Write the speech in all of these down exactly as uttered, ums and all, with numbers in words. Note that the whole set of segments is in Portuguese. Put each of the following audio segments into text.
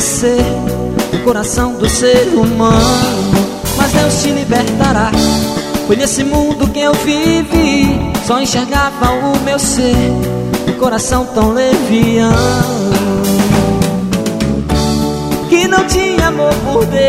enlouquecer o coração do ser humano, mas Deus te libertará. Foi nesse mundo que eu vivi, só enxergava o meu ser, um coração tão leviano, que não tinha amor por Deus,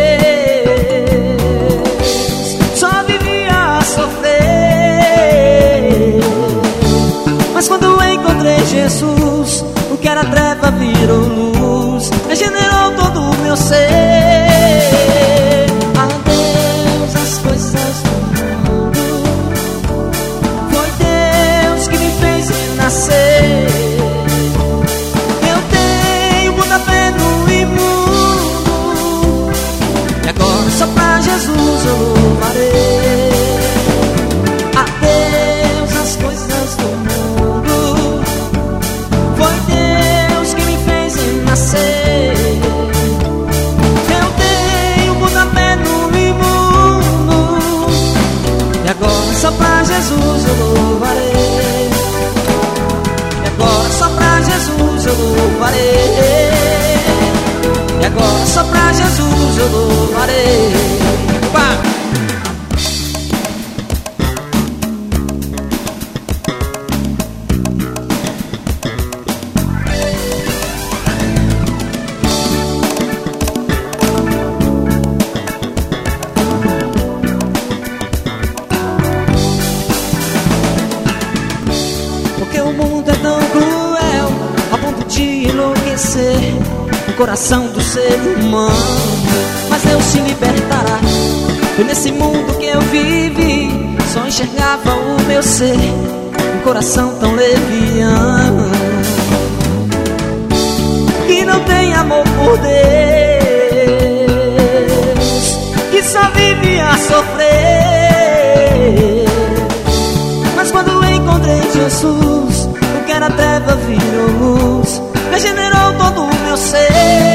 só vivia a sofrer. Mas quando eu encontrei Jesus, o que era treva virou luz, regenerou todo o meu ser. A Deus as coisas do mundo, foi Deus que me fez renascer. Eu tenho muita fé no imundo, e agora só pra Jesus eu louvarei. A Deus as coisas do mundo, foi Deus que me fez renascer. Eu tenho muita fé no imundo, e agora só pra Jesus eu louvarei. E agora só pra Jesus eu louvarei. E agora só pra Jesus eu louvarei. Opa! Porque o mundo é tão cruel, a ponto de enlouquecer o coração do ser humano, mas Deus te libertará. Foi nesse mundo que eu vivi, só enxergava o meu ser, um coração tão leviano, que não tem amor por Deus, que só vive a sofrer. Mas quando encontrei Jesus, o que era treva virou luz, regenerou todo o meu ser.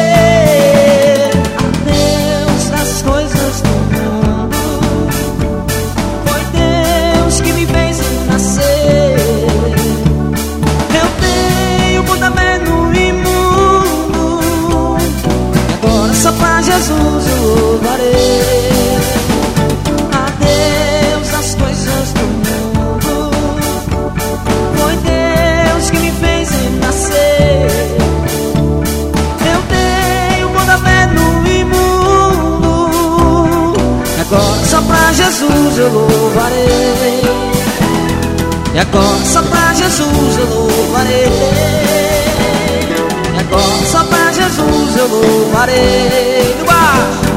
A Deus das coisas do mundo, foi Deus que me fez nascer. Eu tenho muita fé no imundo, e agora só pra Jesus eu louvarei. A Deus das coisas do mundo, foi Deus que me fez nascer. Eu tenho muita fé no imundo, agora só pra Jesus eu louvarei. E agora só pra Jesus eu louvarei. E agora só pra Jesus eu louvarei. No bar.